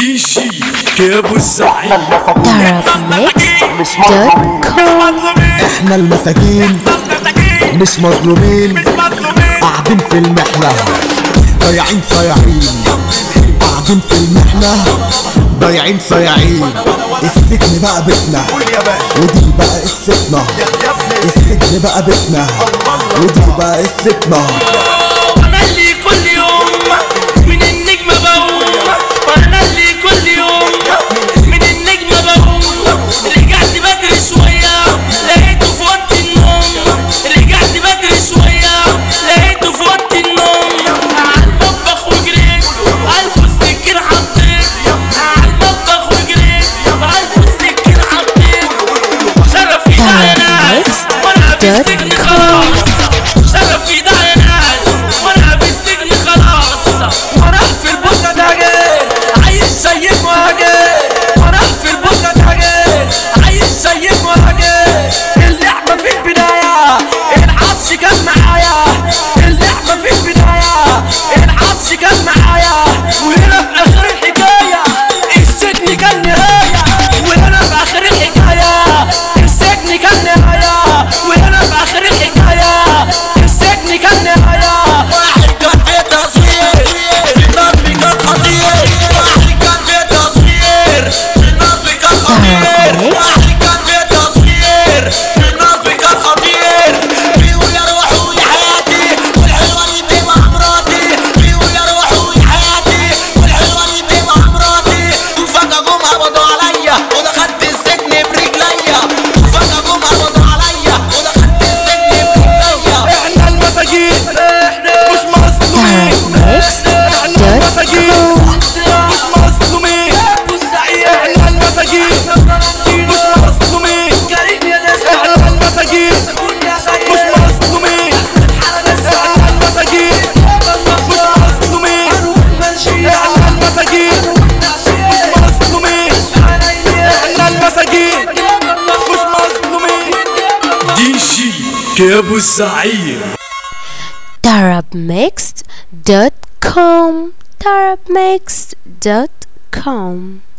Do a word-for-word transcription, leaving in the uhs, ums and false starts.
دي جي كابو الزعيم مش مظلومين، احنا المساكين مش مظلومين، قاعدين في المحنة ضايعين صايعين، قاعدين في المحنة ضايعين صايعين. السجن بقى بيتنا ودي بقى قصتنا، السجن بقى بيتنا ودي بقى قصتنا. وانا اللي كل يوم من النجمة بقوم، وانا اللي كل يوم من النجمة بقوم. رجعت بدري شوية لقيته في وقت النوم، رجعت بدري شوية لقيته في وقت النوم. عالمطبخ وجريت قلبه السكين حطيت، عالمطبخ وجريت قلبه السكين حطيت. شرفي ده يا ناس وانا في السجن خلاص، شرفي ده يا ناس وانا في السجن خلاص. وانا في البوكة تاجر عايز شيء مهاجر، وانا في البوكة تاجر عايز شيء مهاجر. اللعبة في البداية الحظ كان معايا، اللعبة في البداية الحظ كان معايا. وهنا في اخر الحكاية السجن كان نهاية، وهنا في اخر الحكاية السجن كان نهاية، وهنا في اخر الحكاية السجن كان نهاية. واحد كان في تصوير في النصب كان خطير، واحد كان في تصوير في النصب كان خطير، واحد كان في تصوير في النصب كان خطير. فيه يا روحي يا حياتي والحلوة اللي تبقى مراتي، فيه يا روحي يا حياتي والحلوة اللي تبقى مراتي. وفجأة جم قبضوا عليا ودخلت السجن برجليا، وفجأة جم قبضوا عليا ودخلت السجن برجليا. احنا المساجين مش مظلومين، احنا المساجين مش مظلومين، احنا المساجين مش مظلومين، احنا المساجين مش مظلومين، احنا المساجين مش مظلومين، احنا المساجين مش مظلومين، احنا المساجين مش مظلومين. دي جي كابو الزعيم. Arabmixed dot com Arabmixed dot com